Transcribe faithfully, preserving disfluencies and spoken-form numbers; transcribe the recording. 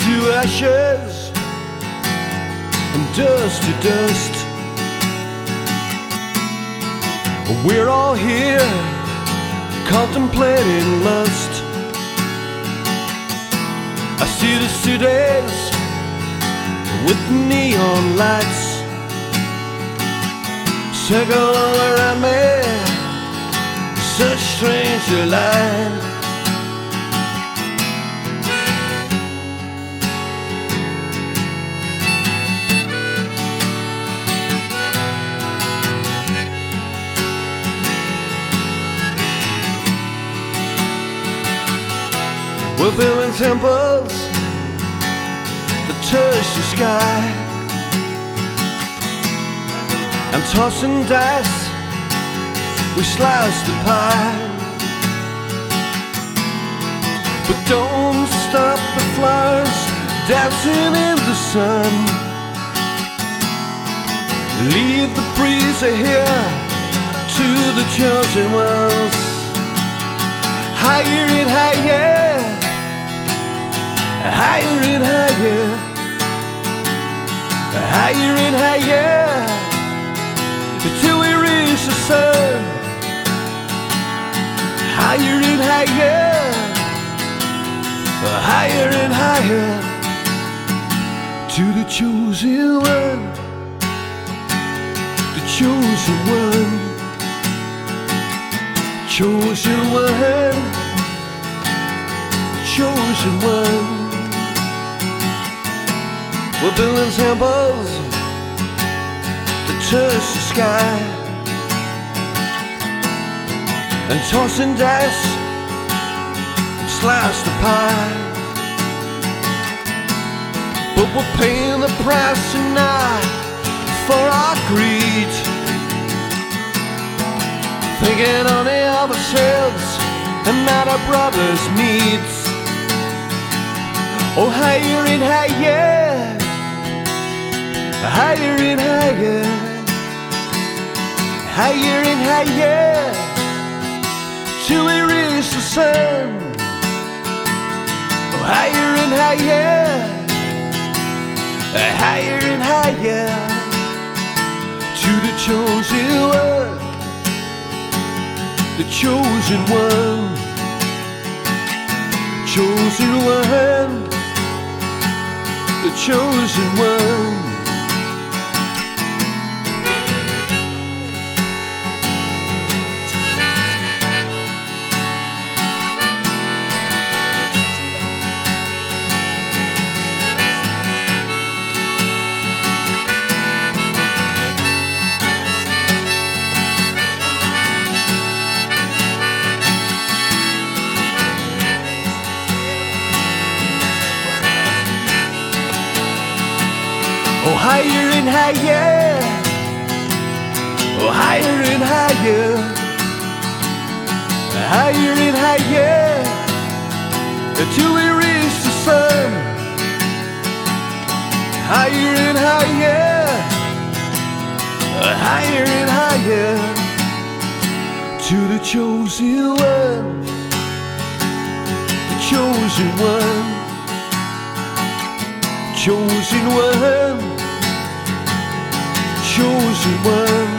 to ashes and dust to dust. We're all here contemplating lust. I see the cities with neon lights circle all around me, such strange delight. We're building temples that touch the sky, and tossing dice, we slice the pie. But don't stop the flowers dancing in the sun. Leave the breeze here to the chosen ones. Higher and higher, higher and higher, higher and higher, till we reach the sun. Higher and higher, higher and higher, to the chosen one, the chosen one, chosen one, chosen one. We're building temples that touch the sky, and tossing dice, slice the pie. But we're paying the price tonight for our greed, thinking only of ourselves and not our brothers' needs. Oh, higher and higher, higher and higher, higher and higher, till we reach the sun. Oh, higher and higher, higher and higher, to the chosen one, the chosen one, chosen one, the chosen one. Oh, higher and higher, oh, higher and higher, higher and higher, till we reach the sun. Higher and higher, higher and higher, to the chosen one, the chosen one, chosen one, chosen one.